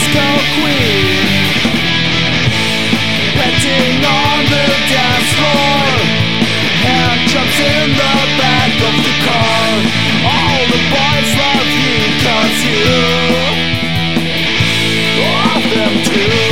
disco queen, petting on the dance floor, hand jumps in the back of the car. All the boys love you 'cause you love them too.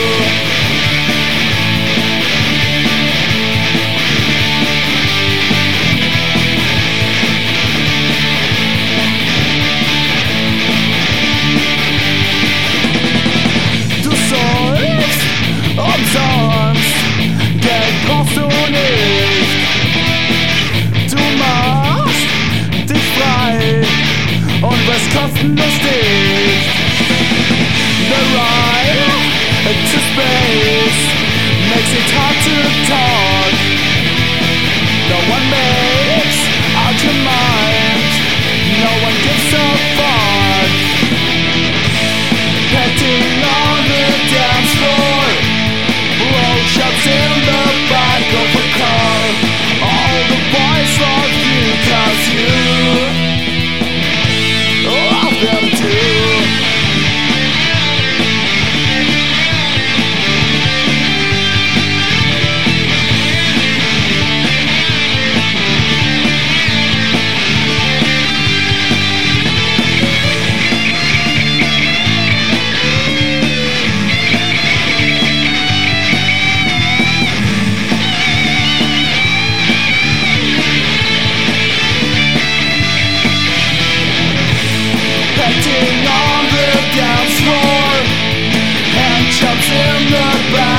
Umsonst, Geld brauchst du nicht. Du machst dich frei und wirst kostenlos dicht. The ride to space makes it hard to talk. No one makes out your mind, no one gives a fuck. Petting on the dance floor, blowjobs in the back of a car. All the boys love you 'cause you love them too. Petting on the dance floor, hand jumps in the back.